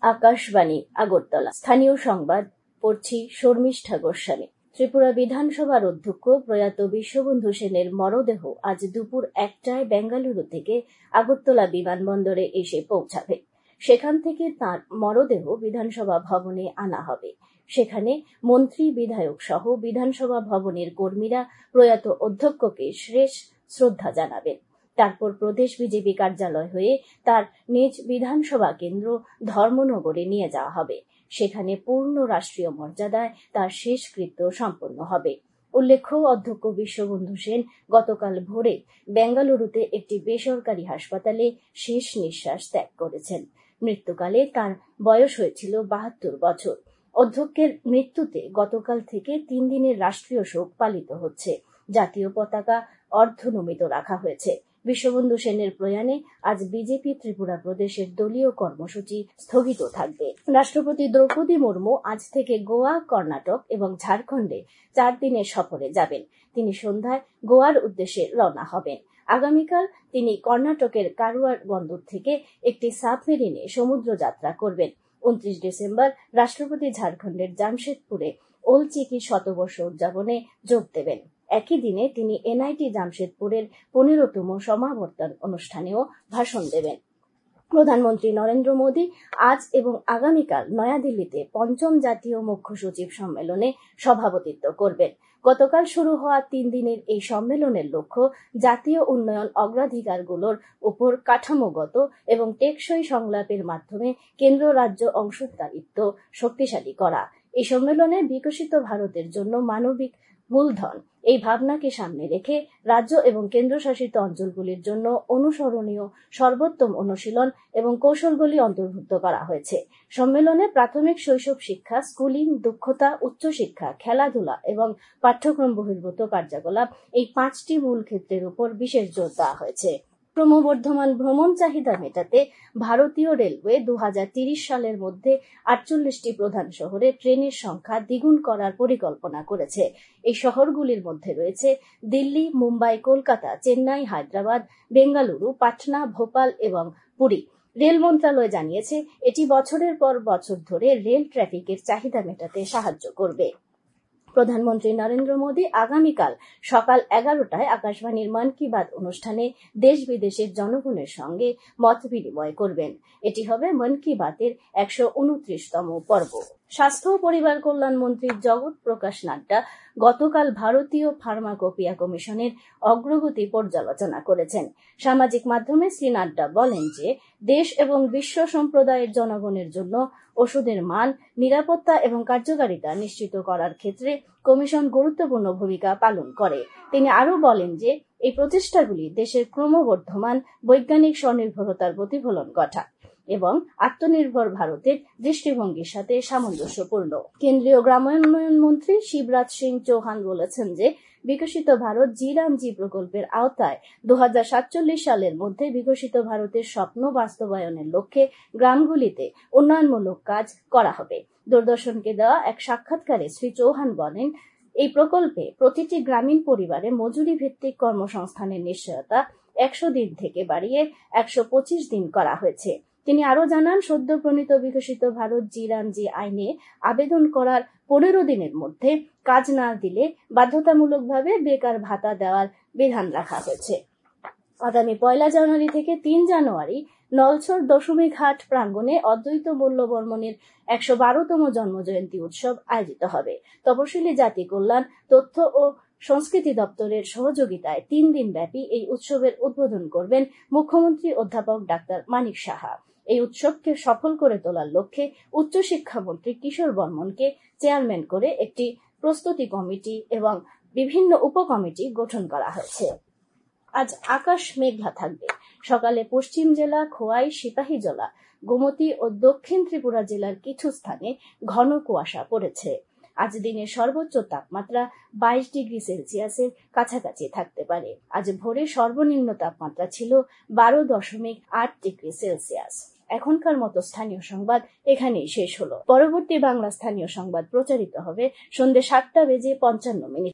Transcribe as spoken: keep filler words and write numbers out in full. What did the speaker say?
আকাশবাণী আগরতলা। স্থানীয় সংবাদ পড়ছি শর্মিষ্ঠা গোস্বামী। ত্রিপুরা বিধানসভার অধ্যক্ষ প্রয়াত বিশ্ববন্ধু সেনের মরদেহ আজ দুপুর একটায় বেঙ্গালুরু থেকে আগরতলা বিমানবন্দরে এসে পৌঁছাবে। সেখান থেকে তাঁর মরদেহ বিধানসভা ভবনে আনা হবে। সেখানে মন্ত্রী, বিধায়ক সহ বিধানসভা ভবনের কর্মীরা প্রয়াত অধ্যক্ষকে শেষ শ্রদ্ধা জানাবেন। তারপর প্রদেশ বিজেপি কার্যালয় হয়ে তার নিজ বিধানসভা কেন্দ্র ধর্মনগরে নিয়ে যাওয়া হবে। সেখানে পূর্ণ রাষ্ট্রীয় মর্যাদায় তার শেষকৃত্য সম্পন্ন হবে। উল্লেখ্য, অধ্যক্ষ বিশ্ববন্ধু সেন গতকাল ভোরে বেঙ্গালুরুতে একটি বেসরকারি হাসপাতালে শেষ নিঃশ্বাস ত্যাগ করেছেন। মৃত্যুকালে তার বয়স হয়েছিল বাহাত্তর বছর। অধ্যক্ষের মৃত্যুতে গতকাল থেকে তিন দিনের রাষ্ট্রীয় শোক পালিত হচ্ছে। জাতীয় পতাকা অর্ধনমিত রাখা হয়েছে। বিশ্ববন্ধু সেনের প্রয়াণে আজ বিজেপি ত্রিপুরা প্রদেশের দলীয় কর্মসূচি স্থগিত থাকবে। রাষ্ট্রপতি দ্রৌপদী মুর্মু আজ থেকে গোয়া, কর্ণাটক এবং ঝাড়খণ্ডে চার দিনের সফরে যাবেন। তিনি সন্ধ্যায় গোয়ার উদ্দেশ্যে রওনা হবেন। আগামীকাল তিনি কর্ণাটকের কারওয়ার বন্দর থেকে একটি সাবমেরিনে সমুদ্র যাত্রা করবেন। উনত্রিশ ডিসেম্বর রাষ্ট্রপতি ঝাড়খণ্ডের জামশেদপুরে ওল্ড চিকি শতবর্ষ উদযাপনে যোগ দেবেন। একই দিনে তিনি এনআইটি জামশেদপুরের পনেরোতম সমাবর্তন অনুষ্ঠানেও ভাষণ দেবেন। প্রধানমন্ত্রী নরেন্দ্র মোদী আজ এবং আগামীকাল নয়াদিল্লিতে পঞ্চম জাতীয় মুখ্য সচিব সম্মেলনে সভাপতিত্ব করবেন। গতকাল শুরু হওয়া তিন দিনের এই সম্মেলনের লক্ষ্য জাতীয় উন্নয়ন অগ্রাধিকারগুলোর উপর কাঠামোগত এবং টেকসই সংলাপের মাধ্যমে কেন্দ্র রাজ্য অংশীদারিত্ব শক্তিশালী করা। এই সম্মেলনে বিকশিত ভারতের জন্য মানবিক মূলধন এই ভাবনাকে সামনে রেখে রাজ্য এবং কেন্দ্রশাসিত অঞ্চলগুলির জন্য অনুসরণীয় সর্বোত্তম অনুশীলন এবং কৌশলগুলি অন্তর্ভুক্ত করা হয়েছে। সম্মেলনে প্রাথমিক শৈশব শিক্ষা, স্কুলিং, দক্ষতা, উচ্চশিক্ষা, খেলাধুলা এবং পাঠ্যক্রম বহির্ভূত কার্যকলাপ এই পাঁচটি মূল ক্ষেত্রের উপর বিশেষ জোর দেওয়া হয়েছে। ক্রমবর্ধমান ভ্রমণ চাহিদা মেটাতে ভারতীয় রেলওয়ে দু হাজার তিরিশ সালের মধ্যে আটচল্লিশটি প্রধান শহরে ট্রেনের সংখ্যা দ্বিগুণ করার পরিকল্পনা করেছে। এই শহরগুলির মধ্যে রয়েছে দিল্লি, মুম্বাই, কলকাতা, চেন্নাই, হায়দ্রাবাদ, বেঙ্গালুরু, পাটনা, ভোপাল এবং পুরী। রেল মন্ত্রণালয় জানিয়েছে, এটি বছরের পর বছর ধরে রেল ট্রাফিকের চাহিদা মেটাতে সাহায্য করবে। প্রধানমন্ত্রী নরেন্দ্র মোদী আগামীকাল সকাল এগারোটায় আকাশবাণীর মন কি বাত অনুষ্ঠানে দেশ বিদেশের জনগণের সঙ্গে মত বিনিময় করবেন। এটি হবে মন কি বাতের একশো উনত্রিশতম পর্ব। স্বাস্থ্য ও পরিবার কল্যাণ মন্ত্রী জগৎ প্রকাশ নাড্ডা গতকাল ভারতীয় ফার্মাকোপিয়া কমিশনের অগ্রগতি পর্যালোচনা করেছেন। সামাজিক মাধ্যমে শ্রী নাড্ডা বলেন যে দেশ এবং বিশ্ব সম্প্রদায়ের জনগণের জন্য ওষুধের মান, নিরাপত্তা এবং কার্যকারিতা নিশ্চিত করার ক্ষেত্রে কমিশন গুরুত্বপূর্ণ ভূমিকা পালন করে। তিনি আরও বলেন যে এই প্রচেষ্টাগুলি দেশের ক্রমবর্ধমান বৈজ্ঞানিক স্বনির্ভরতার প্রতিফলন ঘটায় এবং আত্মনির্ভর ভারতের দৃষ্টিভঙ্গির সাথে সামঞ্জস্যপূর্ণ। কেন্দ্রীয় গ্রামোন্নয়ন মন্ত্রী শিবরাজ সিং চৌহান বলেছেন যে বিকশিত ভারত জি রামজি প্রকল্পের আওতায় দু হাজার সাতচল্লিশ সালের মধ্যে বিকশিত ভারতের স্বপ্ন বাস্তবায়নের লক্ষ্যে গ্রামগুলিতে উন্নয়নমূলক কাজ করা হবে। দূরদর্শনকে দেওয়া এক সাক্ষাৎকারে শ্রী চৌহান বলেন, এই প্রকল্পে প্রতিটি গ্রামীণ পরিবারে মজুরি ভিত্তিক কর্মসংস্থানের নিশ্চয়তা একশো দিন থেকে বাড়িয়ে একশো পঁচিশ দিন করা হয়েছে। তিনি আরও জানান, সদ্য প্রণীত বিকশিত ভারত জি রামজি আইনে আবেদন করার পনেরো দিনের মধ্যে কাজ না দিলে বাধ্যতামূলকভাবে বেকার ভাতা দেওয়ার বিধান রাখা হয়েছে। আগামী পয়লা জানুয়ারি থেকে তিন জানুয়ারি নলছর দশমী ঘাট প্রাঙ্গণে অদ্বৈত মূল্যবর্মণের একশো বারোতম জন্মজয়ন্তী উৎসব আয়োজিত হবে। তপশিলি জাতি কল্যাণ, তথ্য ও সংস্কৃতি দপ্তরের সহযোগিতায় তিন দিন ব্যাপী এই উৎসবের উদ্বোধন করবেন মুখ্যমন্ত্রী অধ্যাপক ডাক্তার মানিক সাহা। এই উৎসবকে সফল করে তোলার লক্ষ্যে উচ্চশিক্ষামন্ত্রী কিশোর বর্মনকে চেয়ারম্যান করে একটি প্রস্তুতি কমিটি এবং বিভিন্ন উপকমিটি গঠন করা হয়েছে। আজ আকাশ মেঘলা থাকবে। সকালে পশ্চিম জেলা, খোয়াই, সিপাহীজলা, গোমতী ও দক্ষিণ ত্রিপুরা জেলার কিছু স্থানে ঘন কুয়াশা পড়েছে। আজ দিনের সর্বোচ্চ তাপমাত্রা বাইশ ডিগ্রি সেলসিয়াসের কাছাকাছি থাকতে পারে। আজ ভোরে সর্বনিম্ন তাপমাত্রা ছিল বারো দশমিক আট ডিগ্রি সেলসিয়াস। এখনকার মতো স্থানীয় সংবাদ এখানেই শেষ হলো। পরবর্তী বাংলা স্থানীয় সংবাদ প্রচারিত হবে সন্ধ্যে সাতটা বেজে পঞ্চান্ন মিনিট।